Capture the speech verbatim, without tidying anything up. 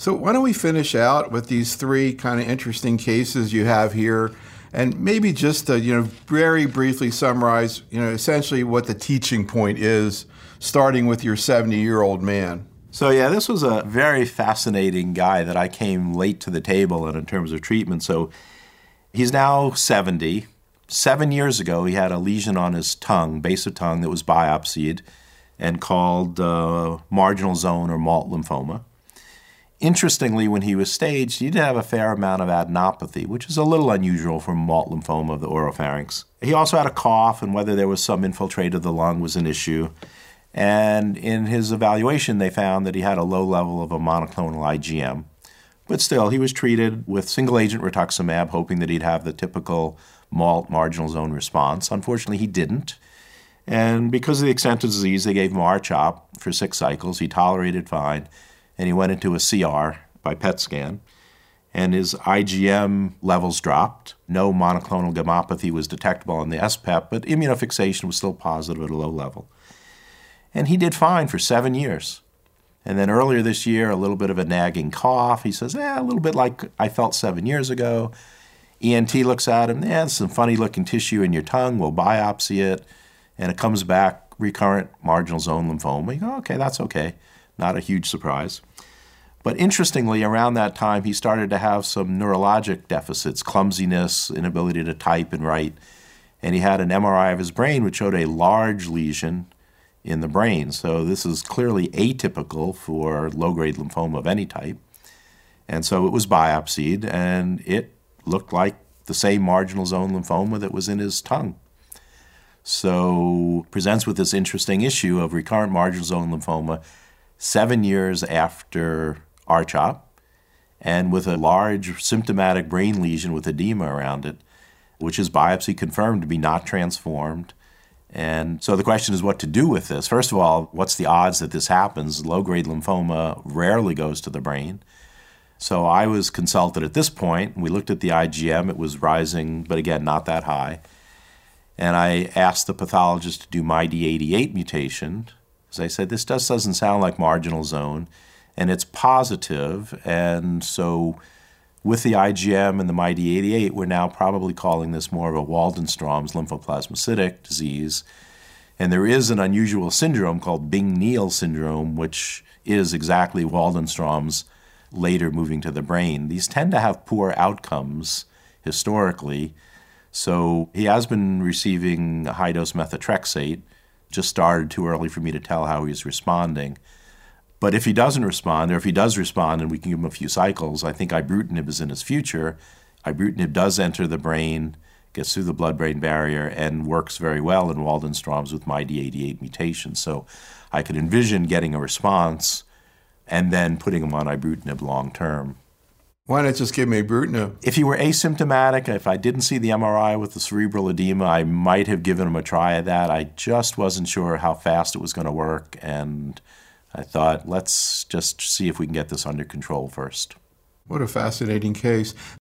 So why don't we finish out with these three kind of interesting cases you have here, and maybe just to, you know, very briefly summarize, you know, essentially what the teaching point is, starting with your seventy-year-old man. So yeah, this was a very fascinating guy that I came late to the table in, in terms of treatment. So he's now seventy. Seven years ago, he had a lesion on his tongue, base of tongue, that was biopsied and called uh, marginal zone or malt lymphoma. Interestingly, when he was staged, he did have a fair amount of adenopathy, which is a little unusual for malt lymphoma of the oropharynx. He also had a cough, and whether there was some infiltrate of the lung was an issue. And in his evaluation, they found that he had a low level of a monoclonal I G M. But still, he was treated with single-agent rituximab, hoping that he'd have the typical malt marginal zone response. Unfortunately, he didn't. And because of the extent of disease, they gave him R CHOP for six cycles. He tolerated fine, and he went into a C R by P E T scan. And his I G M levels dropped. No monoclonal gammopathy was detectable in the S P E P, but immunofixation was still positive at a low level. And he did fine for seven years. And then earlier this year, a little bit of a nagging cough. He says, eh, a little bit like I felt seven years ago. E N T looks at him, yeah, there's some funny-looking tissue in your tongue. We'll biopsy it. And it comes back recurrent marginal zone lymphoma. You go, okay, that's okay. Not a huge surprise. But interestingly, around that time, he started to have some neurologic deficits, clumsiness, inability to type and write. And he had an M R I of his brain, which showed a large lesion in the brain. So this is clearly atypical for low-grade lymphoma of any type. And so it was biopsied, and it looked like the same marginal zone lymphoma that was in his tongue. So presents with this interesting issue of recurrent marginal zone lymphoma seven years after R CHOP, and with a large symptomatic brain lesion with edema around it, which is biopsy confirmed to be not transformed. And so the question is what to do with this. First of all, what's the odds that this happens? Low-grade lymphoma rarely goes to the brain. So I was consulted at this point. We looked at the I G M. It was rising, but again, not that high. And I asked the pathologist to do M I D eighty-eight mutation. As I said, this just doesn't sound like marginal zone, and it's positive. And so with the I G M and the M I D eighty-eight, we're now probably calling this more of a Waldenstrom's lymphoplasmacytic disease. And there is an unusual syndrome called Bing-Neal syndrome, which is exactly Waldenstrom's later moving to the brain. These tend to have poor outcomes historically. So he has been receiving high-dose methotrexate. Just started too early for me to tell how he's responding. But if he doesn't respond, or if he does respond and we can give him a few cycles, I think ibrutinib is in his future. Ibrutinib does enter the brain, gets through the blood-brain barrier, and works very well in Waldenstrom's with M I D eighty-eight mutation. So I could envision getting a response and then putting him on ibrutinib long-term. Why not just give me ibrutinib? If he were asymptomatic, if I didn't see the M R I with the cerebral edema, I might have given him a try of that. I just wasn't sure how fast it was going to work, and I thought, let's just see if we can get this under control first. What a fascinating case.